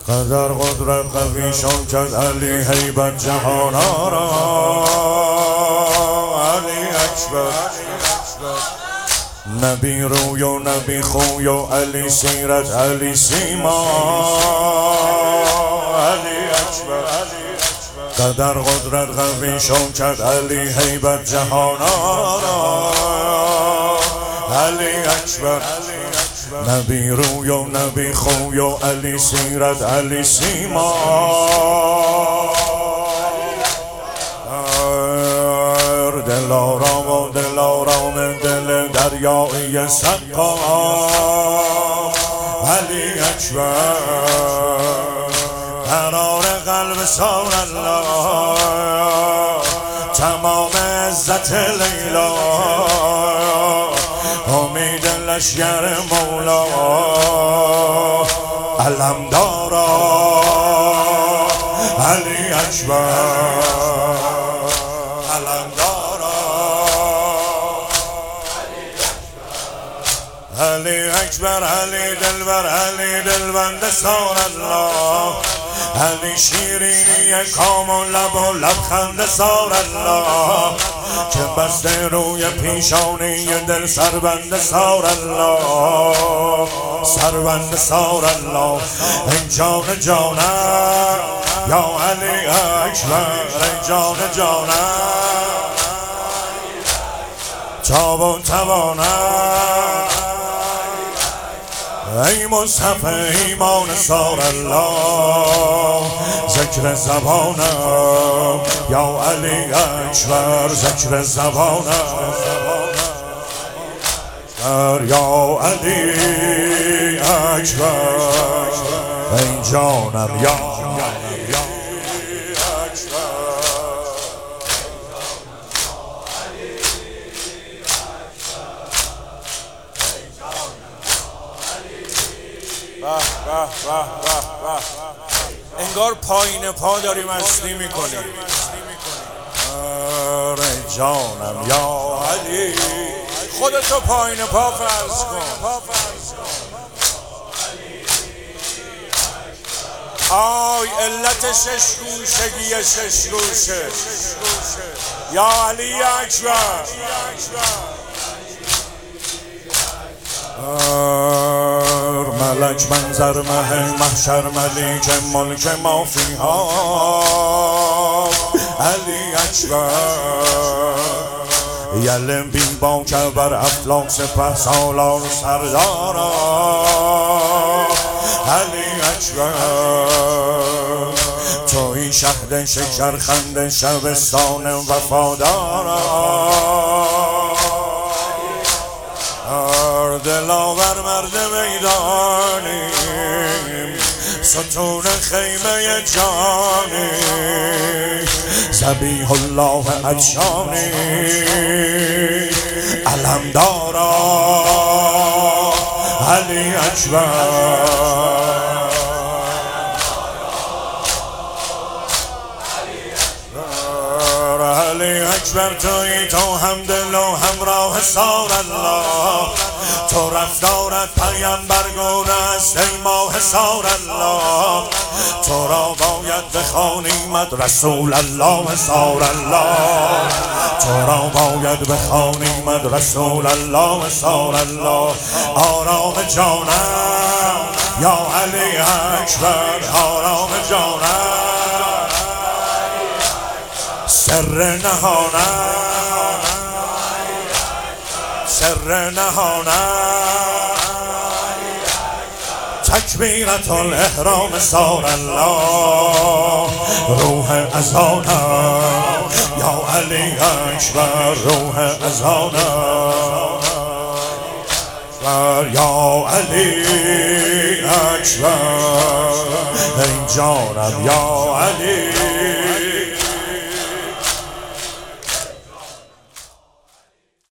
قدر قدرت قوی شوکت علی هیبت جهانا را علی اکبر نبی روی و نبی خوی و علی سیرت علی سیما علی اکبر قدر قدرت قوی شوکت علی هیبت جهانا را علی اکبر نبی روی و نبی خوی و علی سیرت علی سیما دلارام و دلارام دل دریایی سقام علی اکبر قرار قلب سار الله تمام عزت لیلا امید لشگر مولا علمدارا علی اکبر علمدارا علی اکبر علی دلبر علی دلبند سار الله علی شیرینی کام و لبخند سار الله که بسته روی پیشانی دل سربند سار الله سربند سار الله ای جان جانم یا علی اکبر ای جان جانم تاب و توانم ای مصحف ایمان سار الله ذکر زبانم یا علی اکبر ذکر زبانم یا علی اکبر ای جانم یا انگار پایین پا داری مستی میکنی. ای جانم یا علی خودتو پایین پا فرض کن. آی علت شش گوشگی شش گوشه یا علی اکبر ملک منظر مه محشر ملیک ملک مافیها علی اکبر یلم بین با کبر افلاک سپه سالار سردارا علی اکبر توی شهد شکر خند شبستان وفادارا دلاور مرد میدانیم ستون خیمه جانی ذبیح الله عطشانی علمدارا علی اکبر علی اکبر توی تو همدل و همراه سار الله تو رفتارت پیامبر گونه است ای ماه سار الله تو را باید بخوانیم رسول الله سار الله تو را باید بخوانیم رسول الله سار الله آرام جانم یا علی اکبر آرام جانم سر نهانم سر نهانم تکبیرت الاحرام سار الله روح اذانم یا علی اکبر روح اذانم یا علی اکبر ای جانم یا علی